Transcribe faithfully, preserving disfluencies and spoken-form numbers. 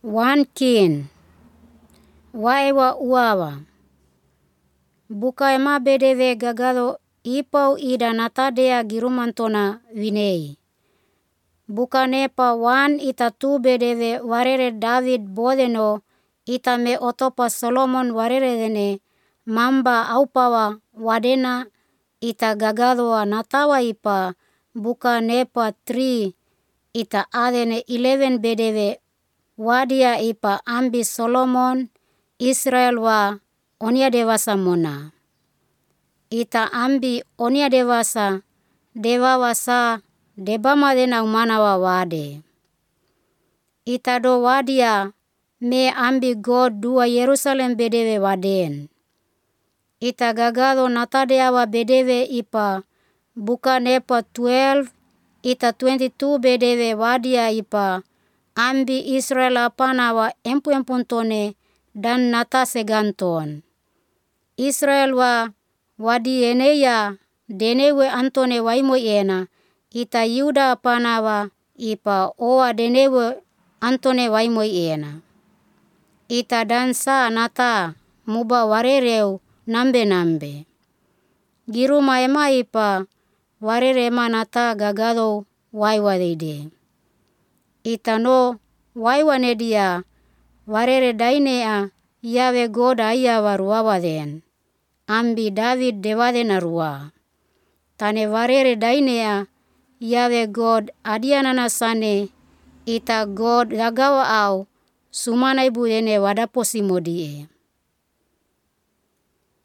Wan King, waewa uawa. Buka ema bedeve gagalo ipau ida natadea girumantona winei. Buka nepa wan ita tu bedeve warere David boleno ita me otopa Solomon warere dene mamba aupawa wadena ita gagaloa natawa ipa buka nepa tri ita adene eleven bedeve wadia ipa ambi Solomon Israel wa onia dewasa mona. Ita ambi onia dewasa dewawa sa debama dena umanawa wade. Ita do wadia me ambi God dua Yerusalem bedeve waden. Ita gagalo natadeawa bedeve ipa buka nepa twelve ita twenty-two bedeve wadia ipa ambi Israel apanawa empu-empuntone dan nata seganton. Israel wa wadi eneya denewe antone waimoi ena ita Yuda apanawa ipa oa denewe antone waimoi ena. Ita dansa nata muba warereu nambe-nambe. Giruma ema ipa warere ema nata gagalo waiwadeide. Ita no waiwanedia warere dainea Yawe God ayawa ruawaden. Ambi David dewade narua. Tane warere dainea Yawe God adianana sane ita God lagawa au sumana ibu dene wadaposi modie.